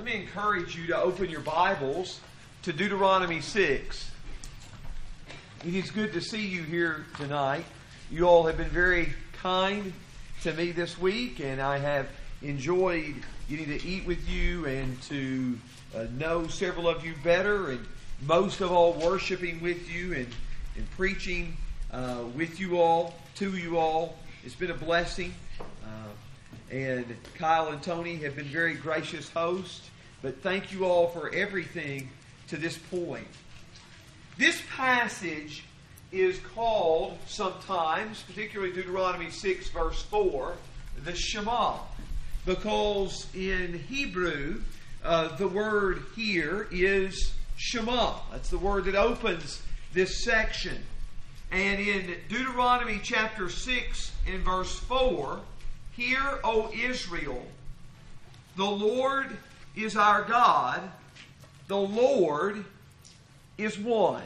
me encourage you to open your Bibles to Deuteronomy 6. It is good to see you here tonight. You all have been very kind to me this week, and I have enjoyed getting to eat with you and to know several of you better, and most of all worshiping with you and preaching with you all, to you all. It's been a blessing. And Kyle and Tony have been very gracious hosts. But thank you all for everything to this point. This passage is called sometimes, particularly Deuteronomy 6 verse 4, the Shema. Because in Hebrew, the word here is Shema. That's the word that opens this section. And in Deuteronomy chapter 6 and verse 4, "Hear, O Israel, the Lord is our God, the Lord is one.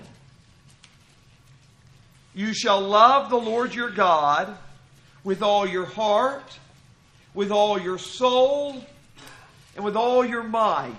You shall love the Lord your God with all your heart, with all your soul, and with all your might.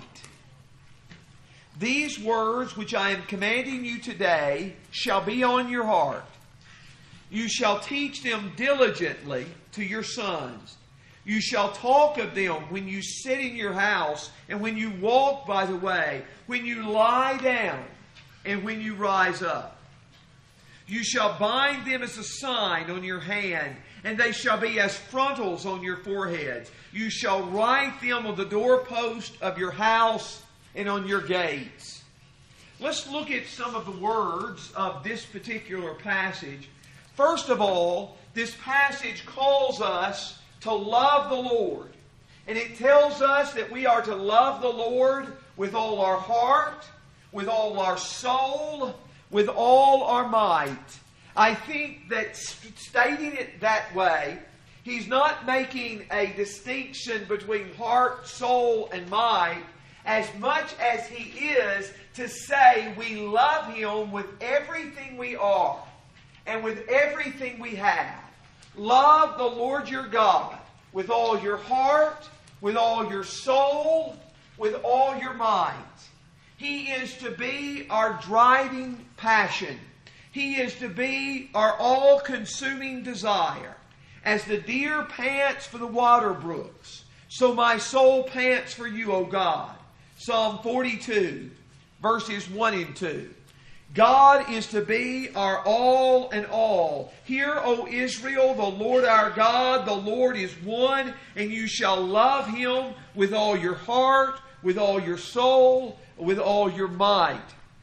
These words which I am commanding you today shall be on your heart. You shall teach them diligently to your sons. You shall talk of them when you sit in your house and when you walk by the way, when you lie down and when you rise up. You shall bind them as a sign on your hand, and they shall be as frontals on your foreheads. You shall write them on the doorpost of your house and on your gates." Let's look at some of the words of this particular passage. First of all, this passage calls us to love the Lord. And it tells us that we are to love the Lord with all our heart, with all our soul, with all our might. I think that stating it that way, he's not making a distinction between heart, soul, and might as much as he is to say we love Him with everything we are and with everything we have. Love the Lord your God with all your heart, with all your soul, with all your might. He is to be our driving passion. He is to be our all-consuming desire. As the deer pants for the water brooks, so my soul pants for you, O God. Psalm 42, verses 1 and 2. God is to be our all and all. Hear, O Israel, the Lord our God, the Lord is one, and you shall love Him with all your heart, with all your soul, with all your might.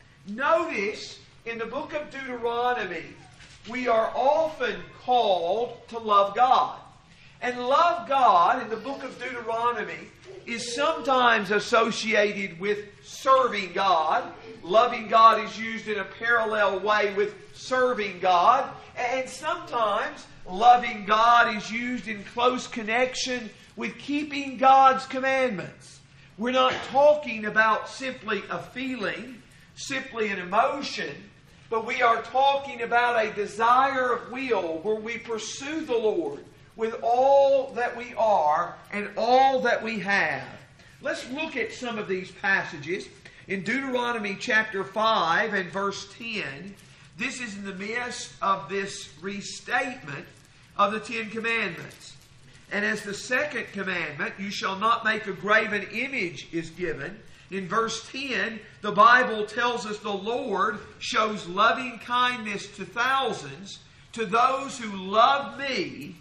Notice in the book of Deuteronomy, we are often called to love God. And love God in the book of Deuteronomy is sometimes associated with serving God. Loving God is used in a parallel way with serving God. And sometimes loving God is used in close connection with keeping God's commandments. We're not talking about simply a feeling, simply an emotion, but we are talking about a desire of will where we pursue the Lord with all that we are and all that we have. Let's look at some of these passages. In Deuteronomy chapter 5 and verse 10, this is in the midst of this restatement of the Ten Commandments. And as the second commandment, you shall not make a graven image, is given. In verse 10, the Bible tells us the Lord shows loving kindness to thousands, to those who love me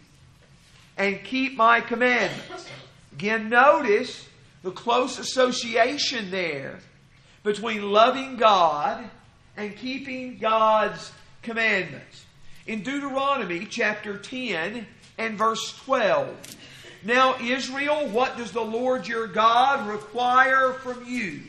and keep my commandments. Again, notice the close association there between loving God and keeping God's commandments. In Deuteronomy chapter 10 and verse 12, "Now Israel, what does the Lord your God require from you?"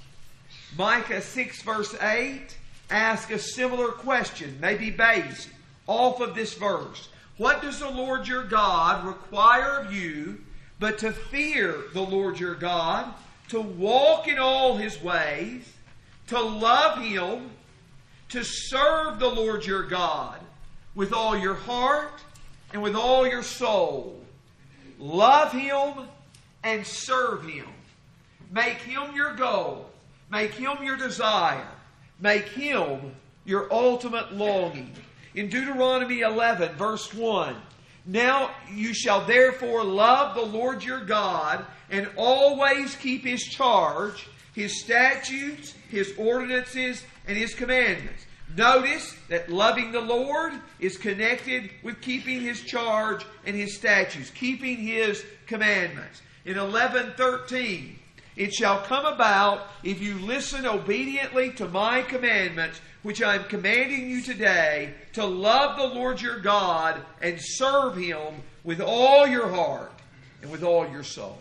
Micah 6 verse 8 asks a similar question, maybe based off of this verse. What does the Lord your God require of you but to fear the Lord your God, to walk in all His ways, to love Him, to serve the Lord your God with all your heart and with all your soul. Love Him and serve Him. Make Him your goal. Make Him your desire. Make Him your ultimate longing. In Deuteronomy 11, verse 1, now you shall therefore love the Lord your God and always keep His charge, His statutes, His ordinances, and His commandments. Notice that loving the Lord is connected with keeping His charge and His statutes, keeping His commandments. In 11:13, it shall come about if you listen obediently to my commandments, which I am commanding you today, to love the Lord your God and serve Him with all your heart and with all your soul.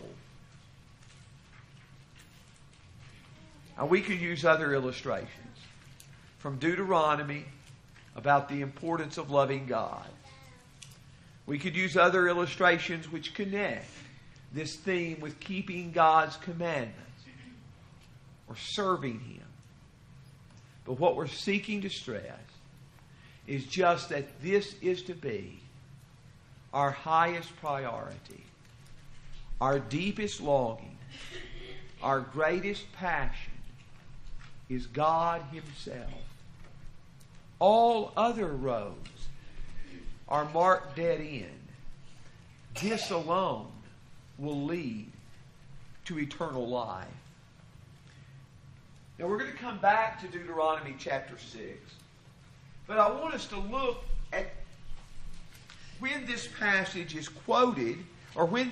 Now, we could use other illustrations from Deuteronomy about the importance of loving God. We could use other illustrations which connect this theme with keeping God's commandments or serving Him. But what we're seeking to stress is just that this is to be our highest priority, our deepest longing, our greatest passion is God Himself. All other roads are marked dead end. This alone will lead to eternal life. Now we're going to come back to Deuteronomy chapter 6. But I want us to look at when this passage is quoted, or when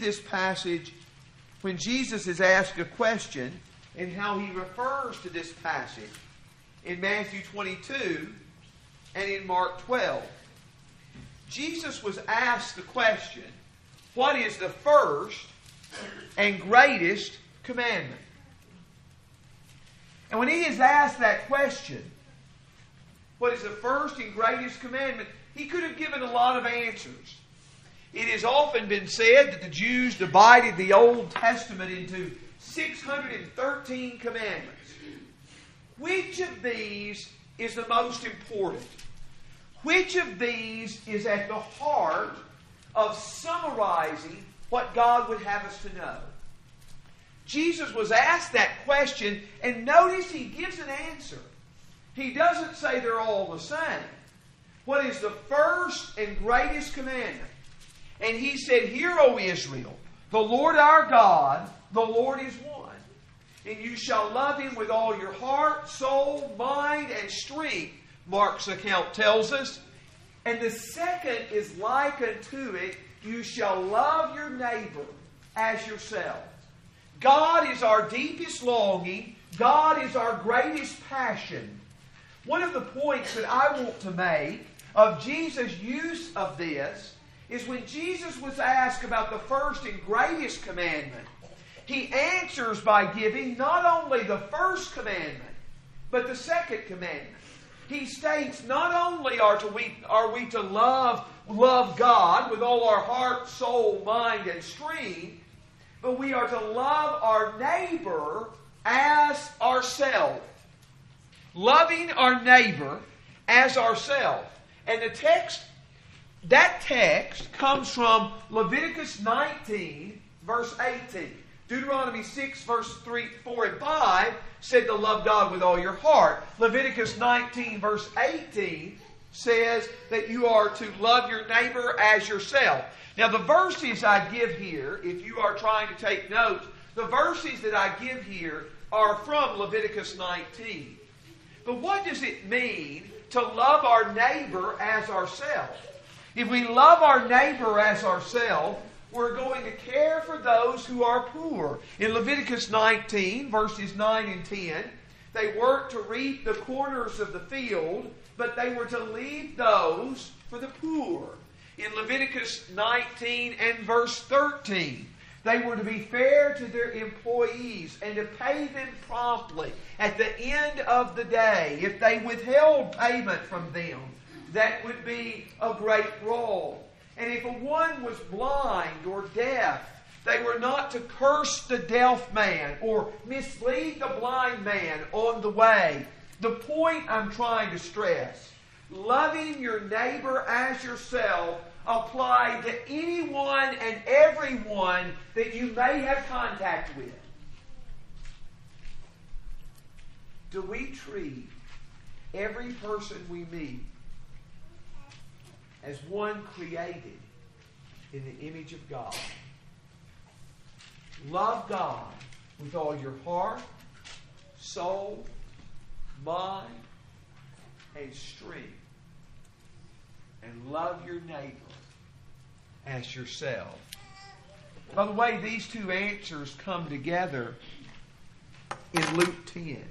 Jesus is asked a question, and how He refers to this passage in Matthew 22 and in Mark 12. Jesus was asked the question, what is the first and greatest commandment? And when He is asked that question, what is the first and greatest commandment, He could have given a lot of answers. It has often been said that the Jews divided the Old Testament into 613 commandments. Which of these is the most important? Which of these is at the heart of summarizing what God would have us to know? Jesus was asked that question, and notice He gives an answer. He doesn't say they're all the same. What is the first and greatest commandment? And He said, "Hear, O Israel, the Lord our God, the Lord is one. And you shall love Him with all your heart, soul, mind, and strength," Mark's account tells us. "And the second is like unto it, you shall love your neighbor as yourself." God is our deepest longing. God is our greatest passion. One of the points that I want to make of Jesus' use of this is when Jesus was asked about the first and greatest commandment, He answers by giving not only the first commandment, but the second commandment. He states not only are we to love God with all our heart, soul, mind, and strength, but we are to love our neighbor as ourselves. Loving our neighbor as ourselves. And that text comes from Leviticus 19, verse 18. Deuteronomy 6, verse 3, 4, and 5 said to love God with all your heart. Leviticus 19, verse 18 says that you are to love your neighbor as yourself. Now the verses I give here, if you are trying to take notes, the verses that I give here are from Leviticus 19. But what does it mean to love our neighbor as ourselves? If we love our neighbor as ourselves, we're going to care for those who are poor. In Leviticus 19, verses 9 and 10, they weren't to reap the corners of the field, but they were to leave those for the poor. In Leviticus 19 and verse 13, they were to be fair to their employees and to pay them promptly at the end of the day. If they withheld payment from them, that would be a great wrong. And if one was blind or deaf, they were not to curse the deaf man or mislead the blind man on the way. The point I'm trying to stress, loving your neighbor as yourself applied to anyone and everyone that you may have contact with. Do we treat every person we meet as one created in the image of God? Love God with all your heart, soul, mind, and strength. And love your neighbor as yourself. By the way, these two answers come together in Luke 10. Do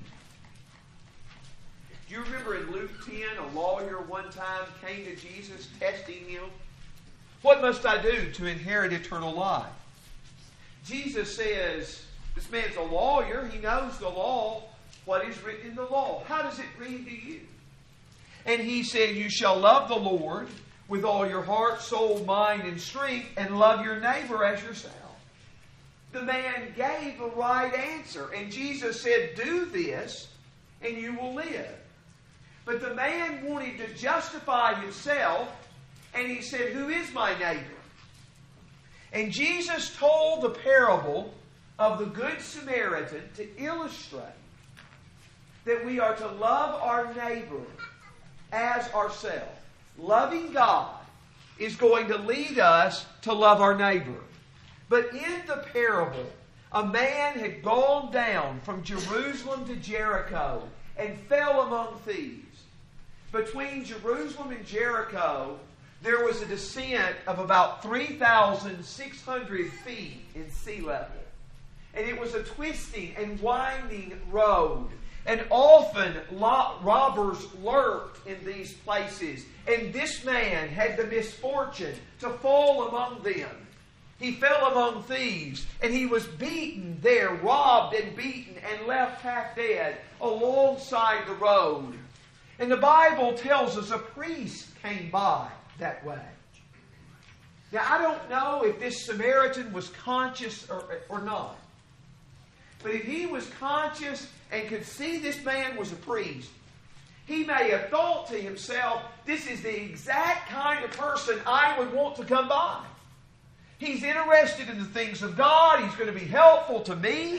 you remember in Luke 10, a lawyer one time came to Jesus testing him? What must I do to inherit eternal life? Jesus says, this man's a lawyer. He knows the law, what is written in the law. How does it read to you? And he said, you shall love the Lord with all your heart, soul, mind, and strength, and love your neighbor as yourself. The man gave the right answer. And Jesus said, do this, and you will live. But the man wanted to justify himself, and he said, who is my neighbor? And Jesus told the parable of the Good Samaritan to illustrate that we are to love our neighbor as ourselves. Loving God is going to lead us to love our neighbor. But in the parable, a man had gone down from Jerusalem to Jericho and fell among thieves. Between Jerusalem and Jericho, there was a descent of about 3,600 feet in sea level. And it was a twisting and winding road. And often robbers lurked in these places. And this man had the misfortune to fall among them. He fell among thieves, and he was beaten there, robbed and beaten, and left half dead alongside the road. And the Bible tells us a priest came by that way. Now, I don't know if this Samaritan was conscious or not. But if he was conscious and could see this man was a priest, he may have thought to himself, this is the exact kind of person I would want to come by. He's interested in the things of God. He's going to be helpful to me.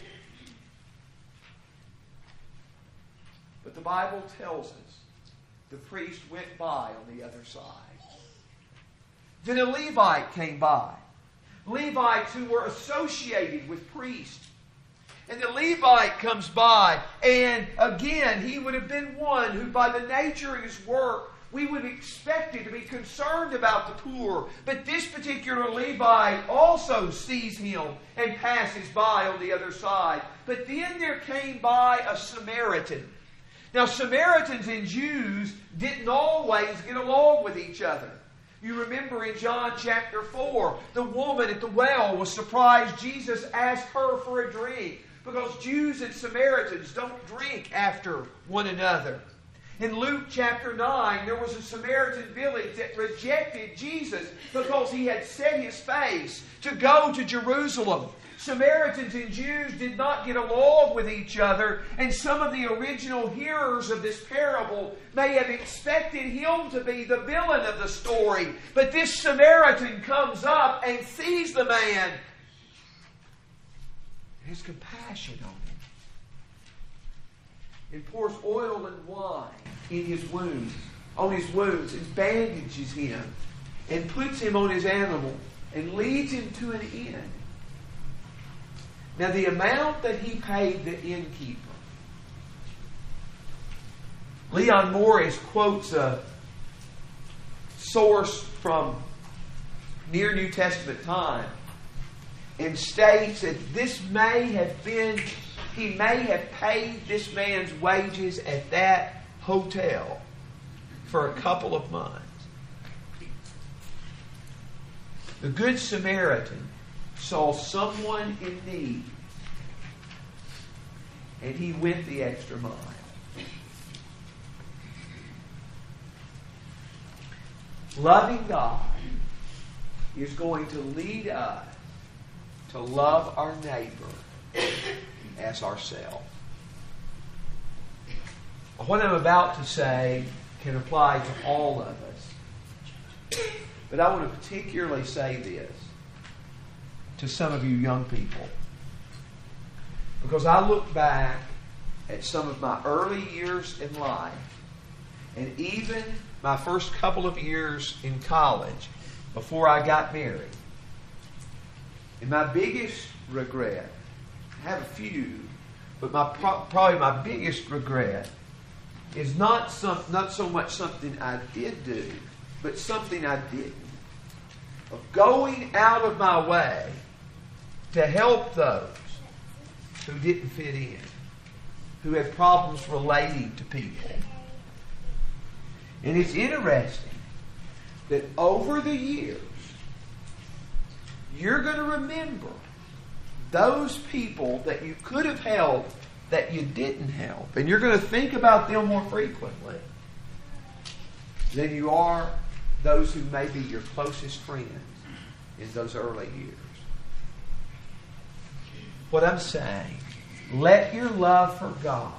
But the Bible tells us the priest went by on the other side. Then a Levite came by. Levites who were associated with priests. And the Levite comes by, and again, he would have been one who, by the nature of his work, we would have expected to be concerned about the poor. But this particular Levite also sees him and passes by on the other side. But then there came by a Samaritan. Now, Samaritans and Jews didn't always get along with each other. You remember in John chapter 4, the woman at the well was surprised Jesus asked her for a drink, because Jews and Samaritans don't drink after one another. In Luke chapter 9, there was a Samaritan village that rejected Jesus because he had set his face to go to Jerusalem. Samaritans and Jews did not get along with each other, and some of the original hearers of this parable may have expected him to be the villain of the story. But this Samaritan comes up and sees the man and has compassion on him, and pours oil and wine in his wounds, and bandages him, and puts him on his animal, and leads him to an inn. Now, the amount that he paid the innkeeper, Leon Morris quotes a source from near New Testament time and states that he may have paid this man's wages at that hotel for a couple of months. The Good Samaritan saw someone in need, and he went the extra mile. Loving God is going to lead us to love our neighbor as ourselves. What I'm about to say can apply to all of us. But I want to particularly say this to some of you young people. Because I look back at some of my early years in life, and even my first couple of years in college before I got married. And my biggest regret, I have a few, but probably my biggest regret is not so much something I did do, but something I didn't. Of going out of my way to help those who didn't fit in, who had problems relating to people. And it's interesting that over the years, you're going to remember those people that you could have helped that you didn't help. And you're going to think about them more frequently than you are those who may be your closest friends in those early years. What I'm saying, let your love for God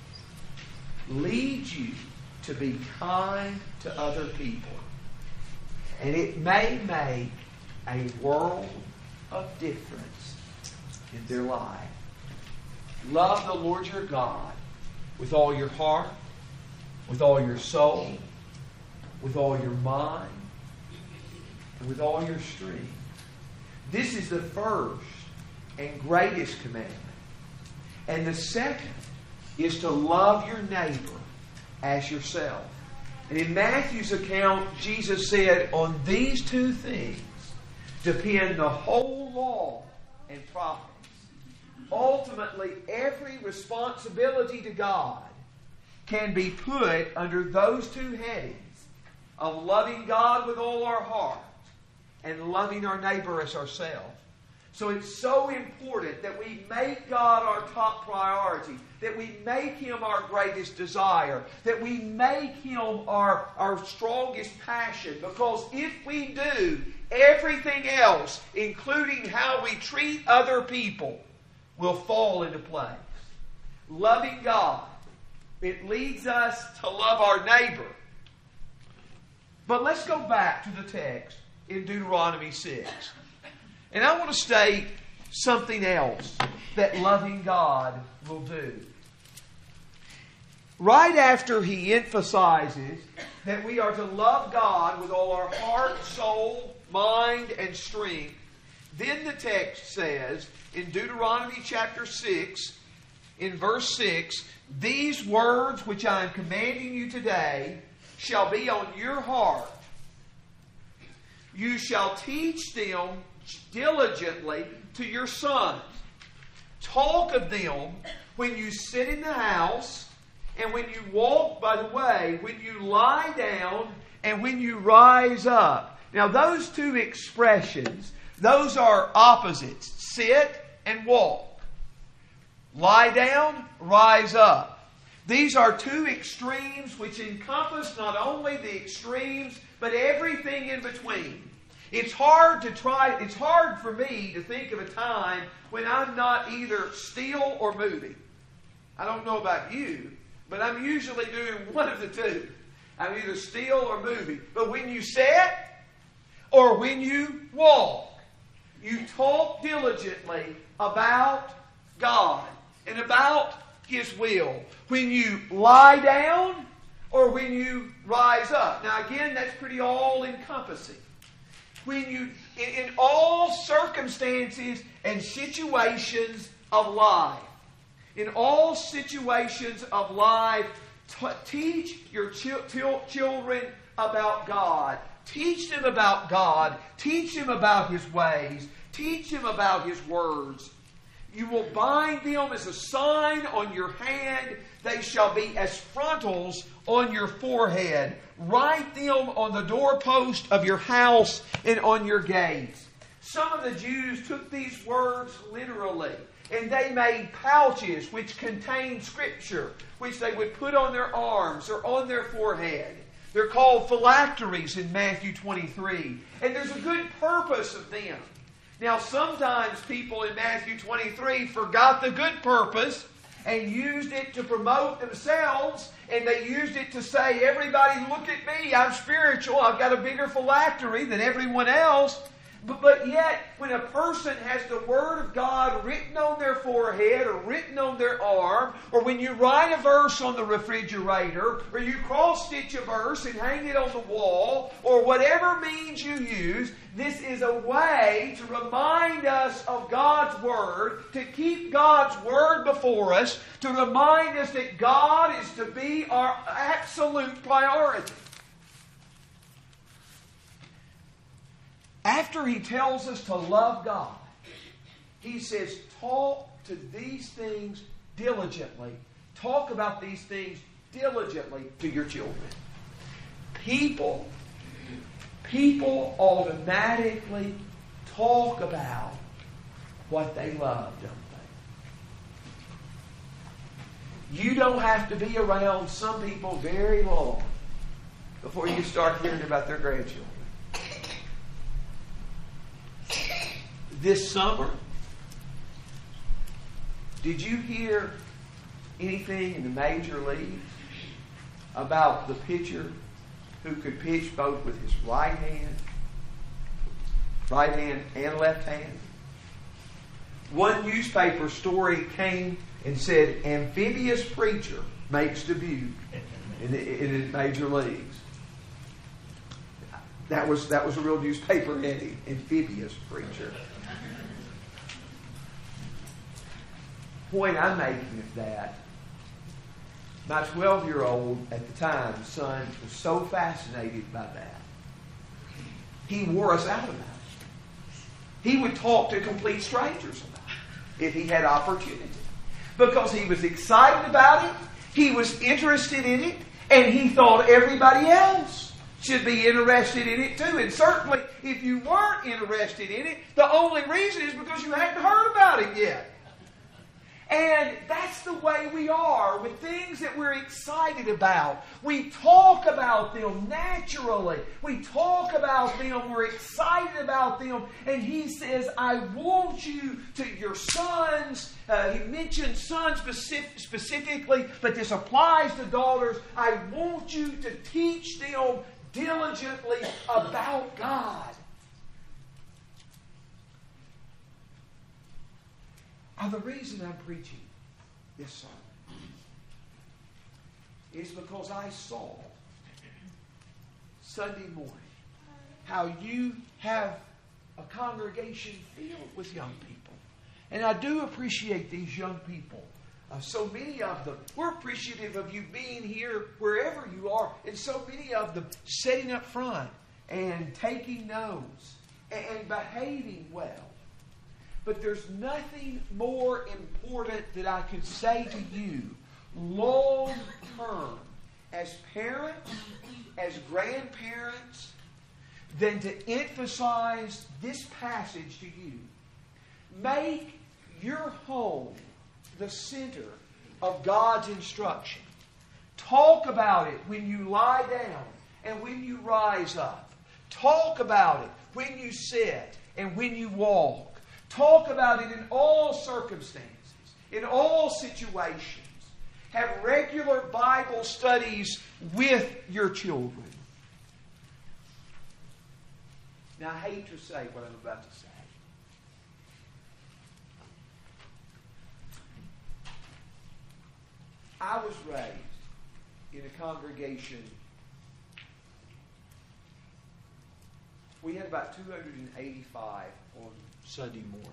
lead you to be kind to other people. And it may make a world of difference in their life. Love the Lord your God with all your heart, with all your soul, with all your mind, and with all your strength. This is the first and greatest commandment. And the second is to love your neighbor as yourself. And in Matthew's account, Jesus said, on these two things depend the whole law and prophets. Ultimately, every responsibility to God can be put under those two headings of loving God with all our heart and loving our neighbor as ourselves. So it's so important that we make God our top priority, that we make Him our greatest desire, that we make Him our strongest passion. Because if we do, everything else, including how we treat other people, will fall into place. Loving God, it leads us to love our neighbor. But let's go back to the text in Deuteronomy 6. And I want to state something else that loving God will do. Right after he emphasizes that we are to love God with all our heart, soul, mind, and strength, then the text says in Deuteronomy chapter 6, in verse 6, these words which I am commanding you today shall be on your heart. You shall teach them diligently to your sons. Talk of them when you sit in the house, and when you walk by the way, when you lie down, and when you rise up. Now those two expressions, those are opposites. Sit and walk. Lie down, rise up. These are two extremes which encompass not only the extremes, but everything in between. It's hard for me to think of a time when I'm not either still or moving. I don't know about you, but I'm usually doing one of the two. I'm either still or moving. But when you sit or when you walk, you talk diligently about God and about His will. When you lie down or when you rise up. Now again, that's pretty all-encompassing. When you, in all circumstances and situations of life, in all situations of life, teach your children about God. Teach them about God. Teach them about His ways. Teach them about His words. You will bind them as a sign on your hand. They shall be as frontals on your forehead. Write them on the doorpost of your house and on your gates. Some of the Jews took these words literally, and they made pouches which contained Scripture, which they would put on their arms or on their forehead. They're called phylacteries in Matthew 23. And there's a good purpose of them. Now, sometimes people in Matthew 23 forgot the good purpose and used it to promote themselves, and they used it to say, everybody look at me, I'm spiritual, I've got a bigger phylactery than everyone else. But yet, when a person has the Word of God written on their forehead or written on their arm, or when you write a verse on the refrigerator, or you cross-stitch a verse and hang it on the wall, or whatever means you use, this is a way to remind us of God's Word, to keep God's Word before us, to remind us that God is to be our absolute priority. After He tells us to love God, He says, talk to these things diligently. Talk about these things diligently to your children. People automatically talk about what they love, don't they? You don't have to be around some people very long before you start hearing about their grandchildren. This summer, did you hear anything in the major leagues about the pitcher who could pitch both with his right hand and left hand? One newspaper story came and said, amphibious preacher makes debut in the major leagues. That was a real newspaper heading, amphibious preacher. Point I'm making is that my 12-year-old at the time son was so fascinated by that, he wore us out about it. He would talk to complete strangers about it if he had opportunity, because he was excited about it, he was interested in it, and he thought everybody else should be interested in it too. And certainly, if you weren't interested in it, the only reason is because you hadn't heard about it yet. And that's the way we are with things that we're excited about. We talk about them naturally. We talk about them. We're excited about them. And He says, I want you to your sons. He mentioned sons specifically, but this applies to daughters. I want you to teach them diligently about God. The reason I'm preaching this sermon is because I saw Sunday morning how you have a congregation filled with young people. And I do appreciate these young people. So many of them, we're appreciative of you being here wherever you are, and so many of them sitting up front and taking notes and behaving well. But there's nothing more important that I could say to you long term as parents, as grandparents, than to emphasize this passage to you. Make your home the center of God's instruction. Talk about it when you lie down and when you rise up. Talk about it when you sit and when you walk. Talk about it in all circumstances, in all situations. Have regular Bible studies with your children. Now, I hate to say what I'm about to say. I was raised in a congregation. We had about 285 on Sunday morning.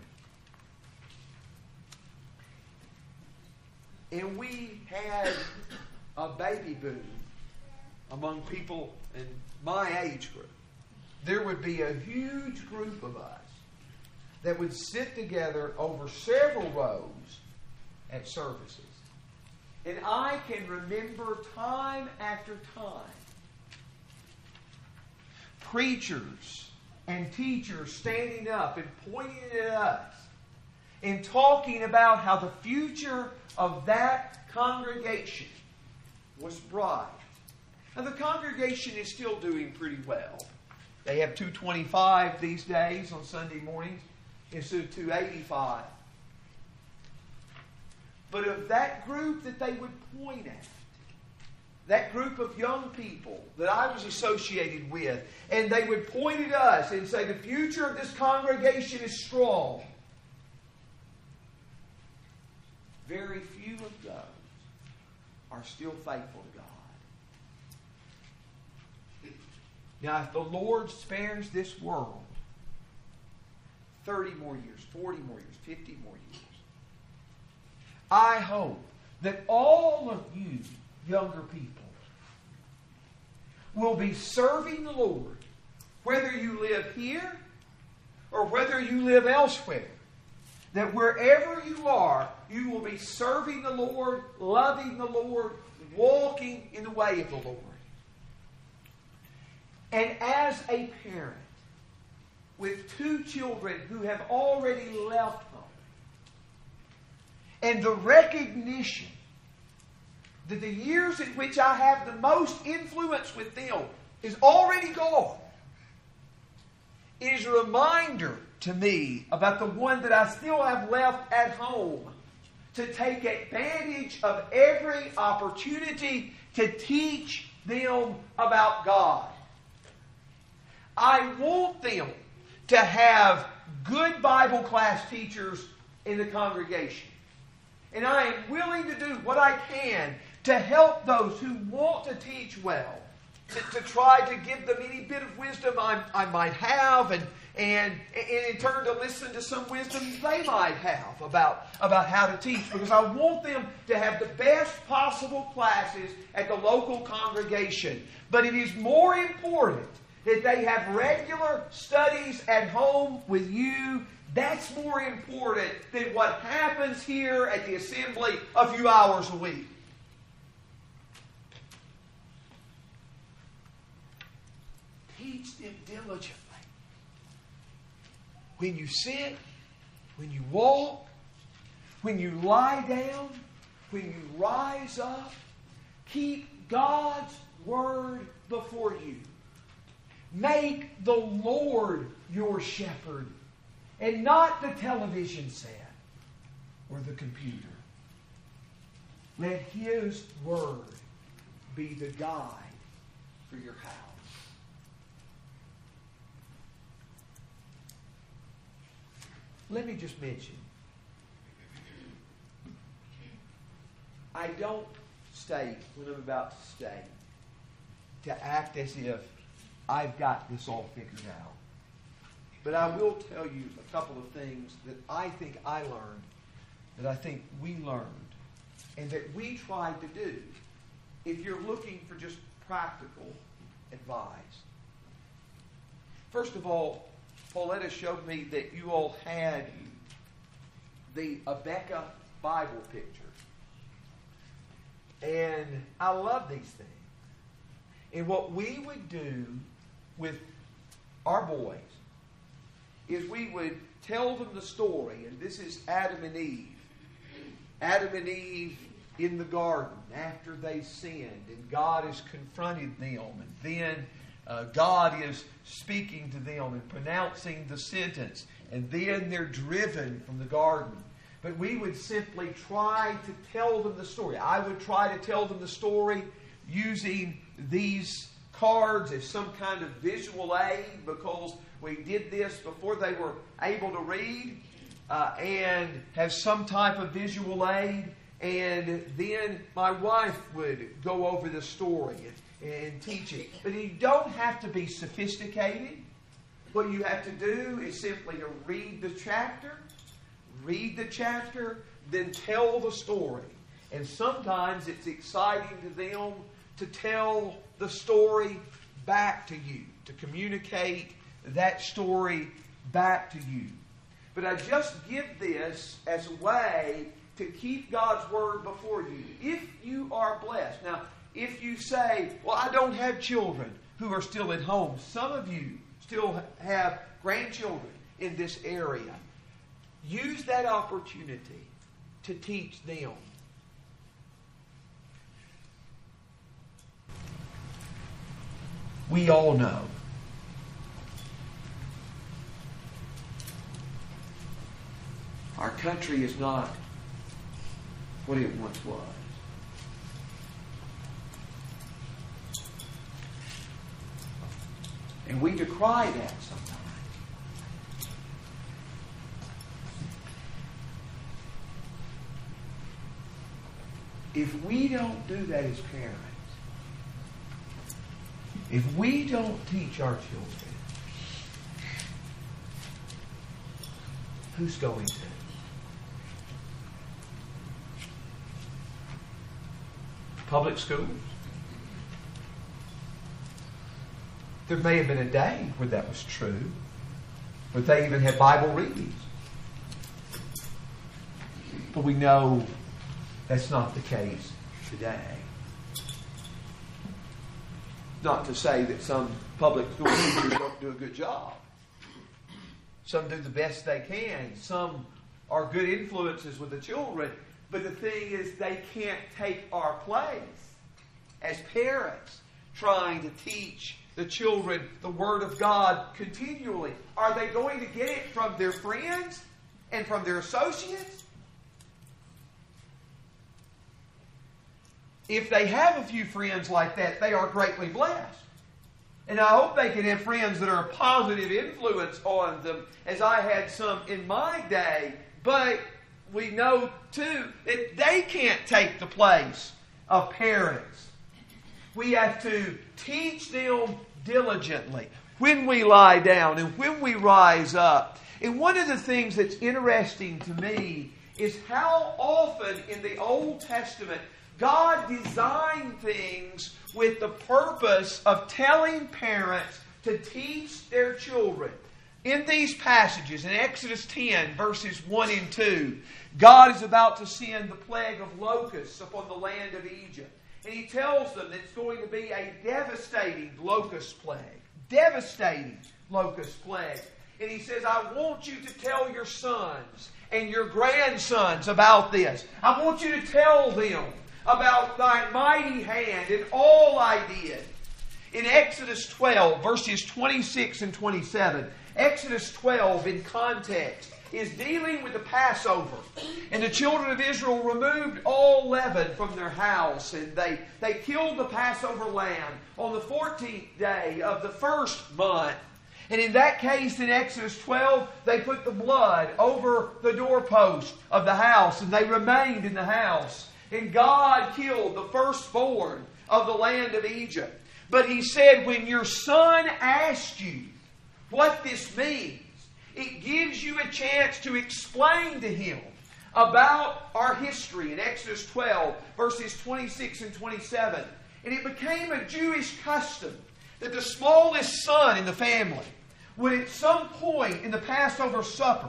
And we had a baby boom among people in my age group. There would be a huge group of us that would sit together over several rows at services. And I can remember time after time preachers and teachers standing up and pointing at us and talking about how the future of that congregation was bright. Now, the congregation is still doing pretty well. They have 225 these days on Sunday mornings instead of 285. But of that group that they would point at, that group of young people that I was associated with, and they would point at us and say, the future of this congregation is strong. Very few of those are still faithful to God. Now, if the Lord spares this world 30 more years, 40 more years, 50 more years, I hope that all of you younger people will be serving the Lord, whether you live here or whether you live elsewhere. That wherever you are, you will be serving the Lord, loving the Lord, walking in the way of the Lord. And as a parent with 2 children who have already left home, and the recognition that the years in which I have the most influence with them is already gone, it is a reminder to me about the one that I still have left at home, to take advantage of every opportunity to teach them about God. I want them to have good Bible class teachers in the congregation. And I am willing to do what I can to help those who want to teach well, to try to give them any bit of wisdom I might have, and in turn to listen to some wisdom they might have about how to teach. Because I want them to have the best possible classes at the local congregation. But it is more important that they have regular studies at home with you. That's more important than what happens here at the assembly a few hours a week. Teach them diligently. When you sit, when you walk, when you lie down, when you rise up, keep God's Word before you. Make the Lord your shepherd, and not the television set or the computer. Let His Word be the guide for your house. Let me just mention, I don't state when I'm about to state to act as if I've got this all figured out. But I will tell you a couple of things that I think I learned, that I think we learned, and that we tried to do if you're looking for just practical advice. First of all, Pauletta showed me that you all had the Abeka Bible picture. And I love these things. And what we would do with our boys is we would tell them the story. And this is Adam and Eve. Adam and Eve in the garden after they sinned. And God has confronted them. And then God is speaking to them and pronouncing the sentence. And then they're driven from the garden. But we would simply try to tell them the story. I would try to tell them the story using these cards as some kind of visual aid, because we did this before they were able to read, and have some type of visual aid. And then my wife would go over the story and teach it. But you don't have to be sophisticated. What you have to do is simply to read the chapter, then tell the story. And sometimes it's exciting to them to tell the story back to you, to communicate that story back to you. But I just give this as a way to keep God's Word before you. If you are blessed. Now, if you say, well, I don't have children who are still at home. Some of you still have grandchildren in this area. Use that opportunity to teach them. We all know our country is not what it once was. And we decry that sometimes. If we don't do that as parents, if we don't teach our children, who's going to? Public schools? There may have been a day where that was true, but they even had Bible readings. But we know that's not the case today. Not to say that some public school teachers don't do a good job. Some do the best they can. Some are good influences with the children. But the thing is, they can't take our place as parents trying to teach the children the Word of God continually. Are they going to get it from their friends and from their associates? If they have a few friends like that, they are greatly blessed. And I hope they can have friends that are a positive influence on them, as I had some in my day. But we know, too, that they can't take the place of parents. We have to teach them diligently when we lie down and when we rise up. And one of the things that's interesting to me is how often in the Old Testament God designed things with the purpose of telling parents to teach their children. In these passages, in Exodus 10, verses 1 and 2, God is about to send the plague of locusts upon the land of Egypt. And He tells them that it's going to be a devastating locust plague. Devastating locust plague. And He says, I want you to tell your sons and your grandsons about this. I want you to tell them about thy mighty hand and all I did. In Exodus 12, verses 26 and 27, Exodus 12 in context is dealing with the Passover. And the children of Israel removed all leaven from their house, and they killed the Passover lamb on the 14th day of the first month. And in that case, in Exodus 12, they put the blood over the doorpost of the house, and they remained in the house. And God killed the firstborn of the land of Egypt. But He said, when your son asks you what this means, it gives you a chance to explain to him about our history in Exodus 12, verses 26 and 27. And it became a Jewish custom that the smallest son in the family would at some point in the Passover supper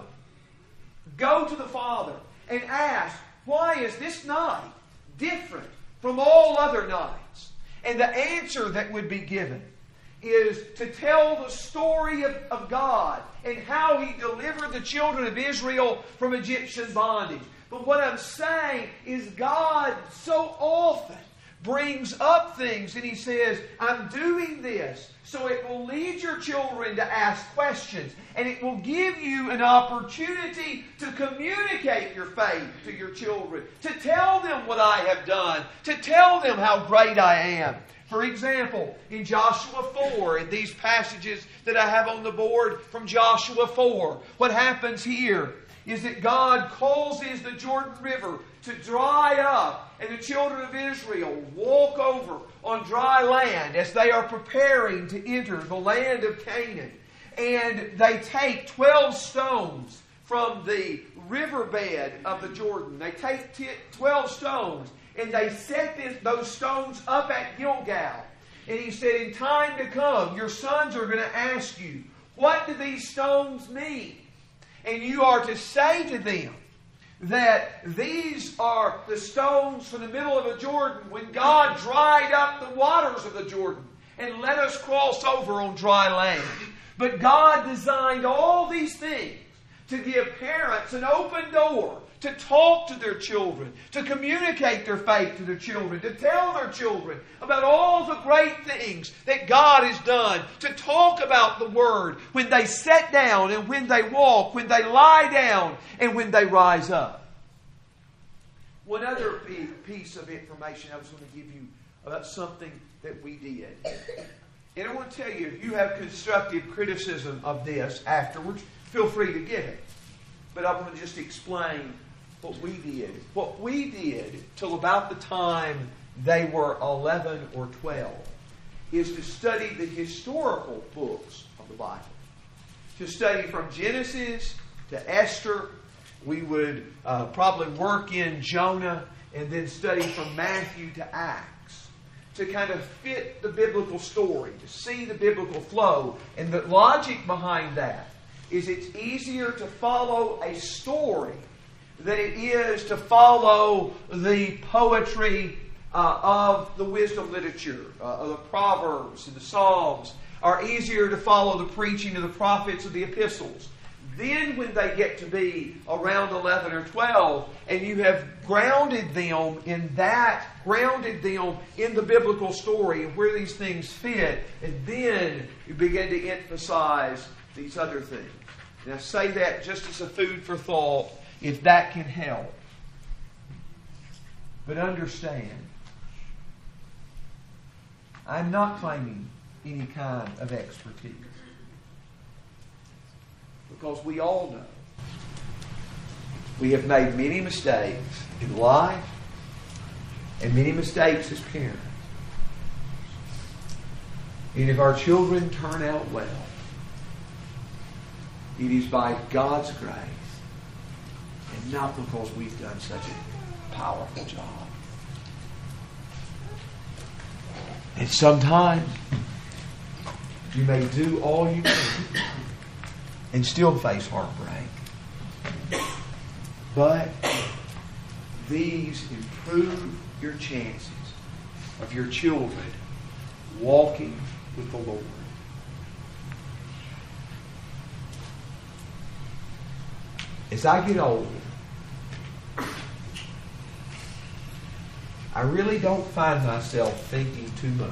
go to the father and ask, why is this night different from all other nights? And the answer that would be given is to tell the story of God and how He delivered the children of Israel from Egyptian bondage. But what I'm saying is God so often brings up things and He says, I'm doing this so it will lead your children to ask questions, and it will give you an opportunity to communicate your faith to your children, to tell them what I have done, to tell them how great I am. For example, in Joshua 4, in these passages that I have on the board from Joshua 4, what happens here is that God causes the Jordan River to dry up, and the children of Israel walk over on dry land as they are preparing to enter the land of Canaan. And they take 12 stones from the riverbed of the Jordan. They take 12 stones and they set those stones up at Gilgal. And He said, in time to come, your sons are going to ask you, what do these stones mean? And you are to say to them that these are the stones from the middle of the Jordan when God dried up the waters of the Jordan and let us cross over on dry land. But God designed all these things to give parents an open door to talk to their children, to communicate their faith to their children, to tell their children about all the great things that God has done, to talk about the Word when they sit down and when they walk, when they lie down and when they rise up. One other piece of information I was going to give you about something that we did. And I want to tell you, if you have constructive criticism of this afterwards, feel free to give it. But I want to just explain what we did. What we did till about the time they were 11 or 12 is to study the historical books of the Bible. To study from Genesis to Esther. We would probably work in Jonah and then study from Matthew to Acts to kind of fit the biblical story, to see the biblical flow. And the logic behind that is it's easier to follow a story than it is to follow the poetry of the wisdom literature, of the Proverbs and the Psalms, are easier to follow the preaching of the prophets of the epistles. Then when they get to be around 11 or 12, and you have grounded them in the biblical story and where these things fit, and then you begin to emphasize these other things. Now say that just as a food for thought, if that can help. But understand, I'm not claiming any kind of expertise. Because we all know we have made many mistakes in life and many mistakes as parents. And if our children turn out well, it is by God's grace and not because we've done such a powerful job. And sometimes you may do all you can and still face heartbreak. But these improve your chances of your children walking with the Lord. As I get older, I really don't find myself thinking too much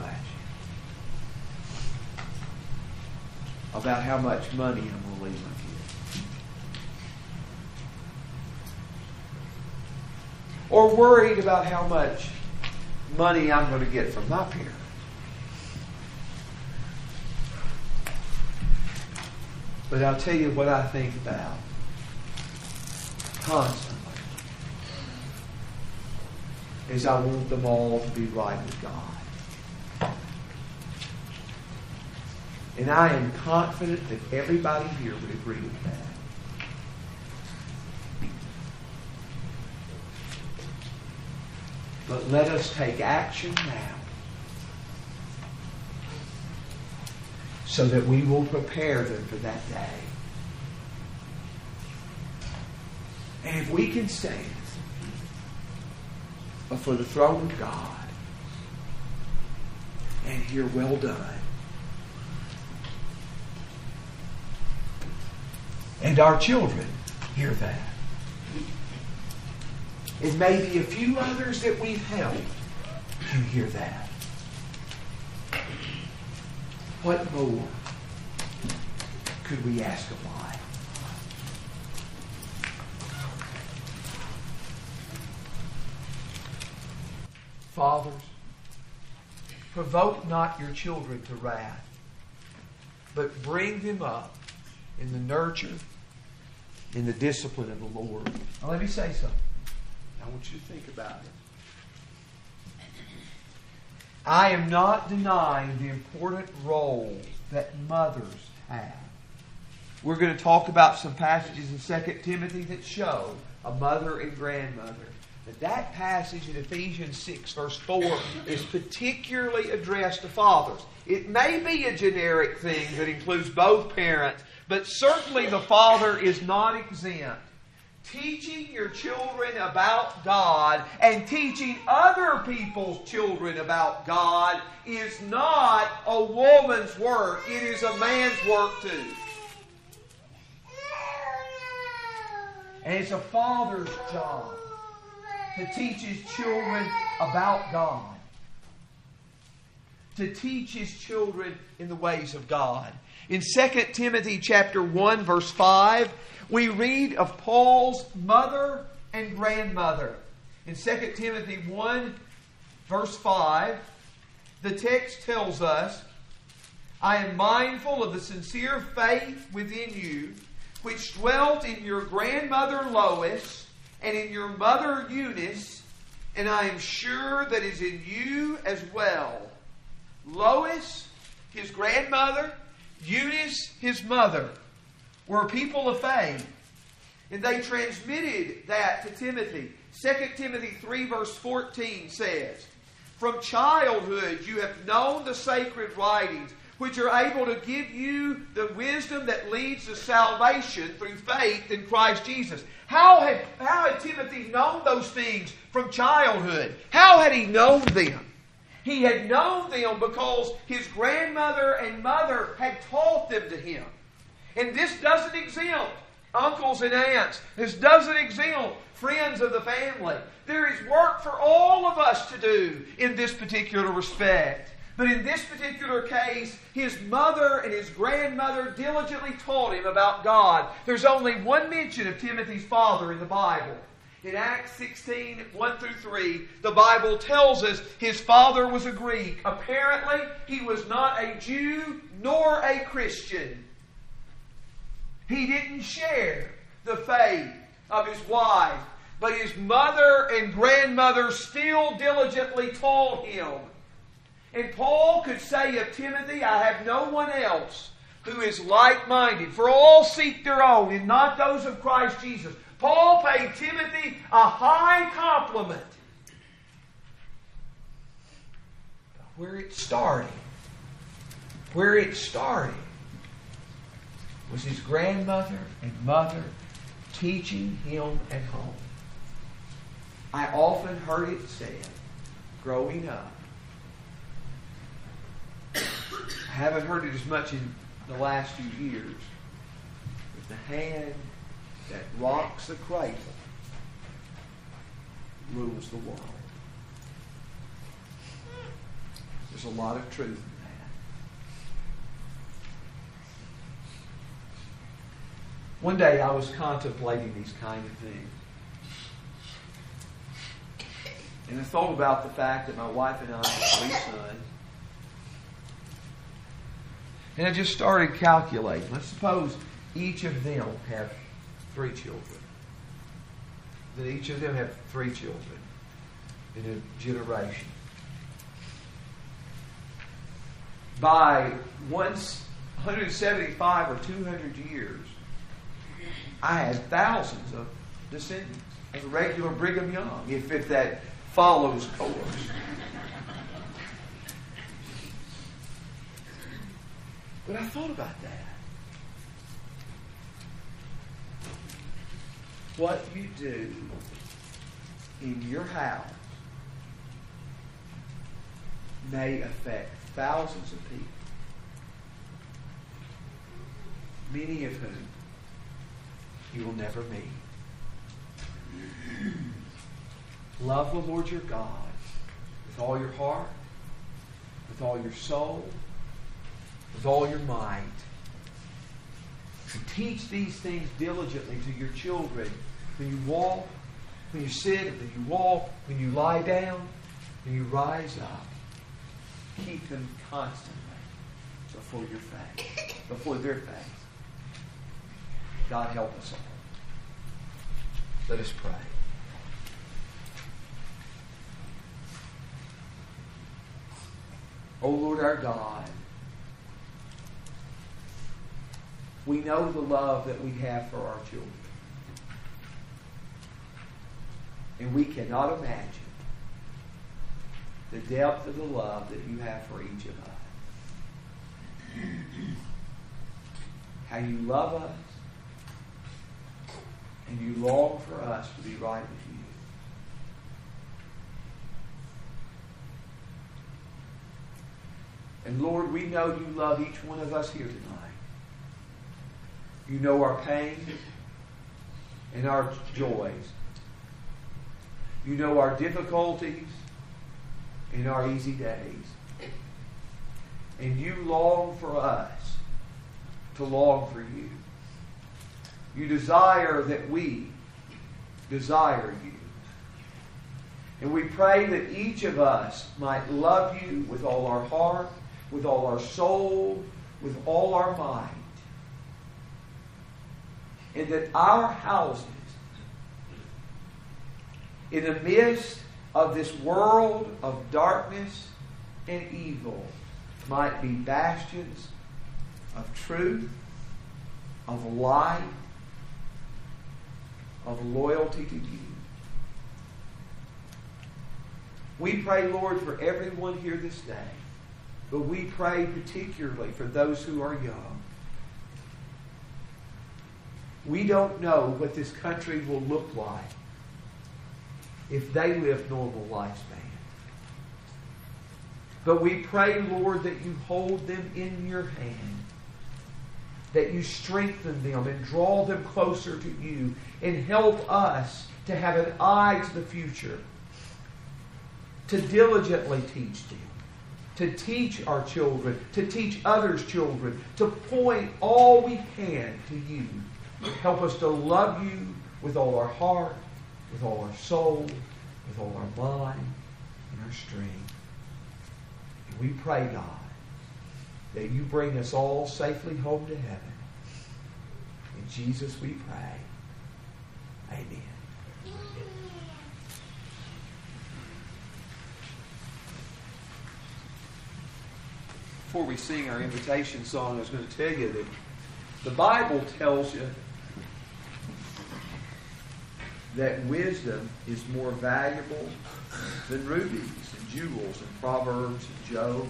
about how much money I'm going to leave my kids. Or worried about how much money I'm going to get from my parents. But I'll tell you what I think about constantly is I want them all to be right with God. And I am confident that everybody here would agree with that. But let us take action now so that we will prepare them for that day. And if we can stand before the throne of God and hear, well done, and our children hear that. It may be a few others that we've helped who hear that. What more could we ask of life? Fathers, provoke not your children to wrath, but bring them up in the nurture, in the discipline of the Lord. Now let me say something. I want you to think about it. I am not denying the important role that mothers have. We're going to talk about some passages in 2 Timothy that show a mother and grandmother. But that passage in Ephesians 6 verse 4 is particularly addressed to fathers. It may be a generic thing that includes both parents, but certainly the father is not exempt. Teaching your children about God and teaching other people's children about God is not a woman's work. It is a man's work too. And it's a father's job to teach his children about God. To teach his children in the ways of God. In 2 Timothy chapter 1 verse 5, we read of Paul's mother and grandmother. In 2 Timothy 1 verse 5, the text tells us, I am mindful of the sincere faith within you, which dwelt in your grandmother Lois and in your mother Eunice, and I am sure that is in you as well. Lois, his grandmother, Eunice, his mother, were people of faith. And they transmitted that to Timothy. 2 Timothy 3 verse 14 says, "From childhood you have known the sacred writings, which are able to give you the wisdom that leads to salvation through faith in Christ Jesus." How had Timothy known those things from childhood? How had he known them? He had known them because his grandmother and mother had taught them to him. And this doesn't exempt uncles and aunts. This doesn't exempt friends of the family. There is work for all of us to do in this particular respect. But in this particular case, his mother and his grandmother diligently taught him about God. There's only one mention of Timothy's father in the Bible. In Acts 16, 1 through 3, the Bible tells us his father was a Greek. Apparently, he was not a Jew nor a Christian. He didn't share the faith of his wife, but his mother and grandmother still diligently taught him. And Paul could say of Timothy, "I have no one else who is like-minded, for all seek their own, and not those of Christ Jesus." Paul paid Timothy a high compliment. But where it started was his grandmother and mother teaching him at home. I often heard it said, growing up, I haven't heard it as much in the last few years, but the hand that rocks the cradle rules the world. There's a lot of truth in that. One day I was contemplating these kind of things. And I thought about the fact that my wife and I have 3 sons. And I just started calculating. Let's suppose each of them have 3 children. That each of them have 3 children in a generation. By 175 or 200 years, I had thousands of descendants of the regular Brigham Young, if that follows course. But I thought about that. What you do in your house may affect thousands of people, many of whom you will never meet. Love the Lord your God with all your heart, with all your soul, with all your might. And teach these things diligently to your children when you walk, when you sit, when you walk, when you lie down, when you rise up. Keep them constantly before your face, before their face. God help us all. Let us pray. O Lord our God, we know the love that we have for our children. And we cannot imagine the depth of the love that you have for each of us. How you love us and you long for us to be right with you. And Lord, we know you love each one of us here tonight. You know our pain and our joys. You know our difficulties and our easy days. And you long for us to long for you. You desire that we desire you. And we pray that each of us might love you with all our heart, with all our soul, with all our might. And that our houses, in the midst of this world of darkness and evil, might be bastions of truth, of light, of loyalty to you. We pray, Lord, for everyone here this day, but we pray particularly for those who are young. We don't know what this country will look like if they live normal lifespan. But we pray, Lord, that you hold them in your hand, that you strengthen them and draw them closer to you, and help us to have an eye to the future, to diligently teach them, to teach our children, to teach others' children, to point all we can to you. Help us to love you with all our heart, with all our soul, with all our mind and our strength. And we pray, God, that you bring us all safely home to heaven. In Jesus we pray. Amen. Before we sing our invitation song, I was going to tell you that the Bible tells you that wisdom is more valuable than rubies and jewels and Proverbs and Job.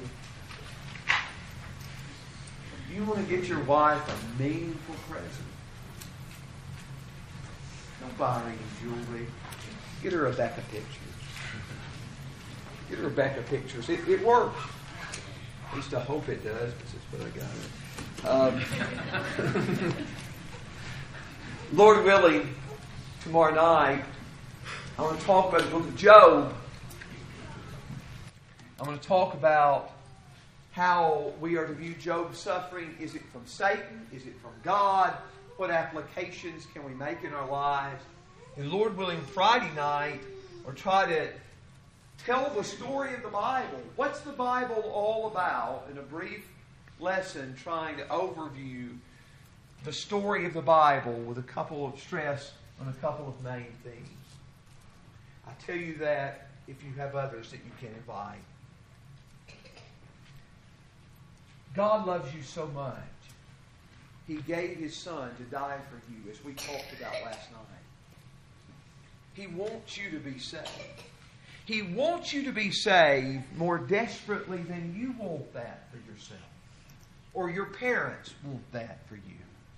You want to get your wife a meaningful present. Don't buy her any jewelry. Get her a Rebecca pictures. Get her Rebecca pictures. It works. At least I hope it does, because that's what I got. Lord willing, tomorrow night, I want to talk about the book of Job. I want to talk about how we are to view Job's suffering. Is it from Satan? Is it from God? What applications can we make in our lives? And Lord willing, Friday night, we'll try to tell the story of the Bible. What's the Bible all about? In a brief lesson, trying to overview the story of the Bible with a couple of stress on a couple of main themes. I tell you that if you have others that you can invite. God loves you so much. He gave His Son to die for you, as we talked about last night. He wants you to be saved. He wants you to be saved more desperately than you want that for yourself, or your parents want that for you.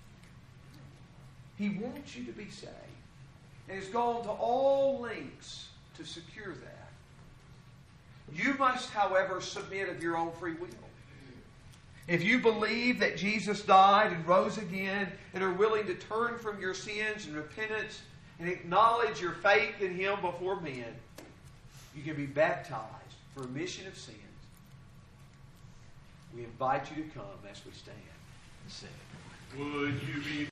He wants you to be saved, and has gone to all lengths to secure that. You must, however, submit of your own free will. If you believe that Jesus died and rose again and are willing to turn from your sins and repentance and acknowledge your faith in Him before men, you can be baptized for remission of sins. We invite you to come as we stand and sing. Would you be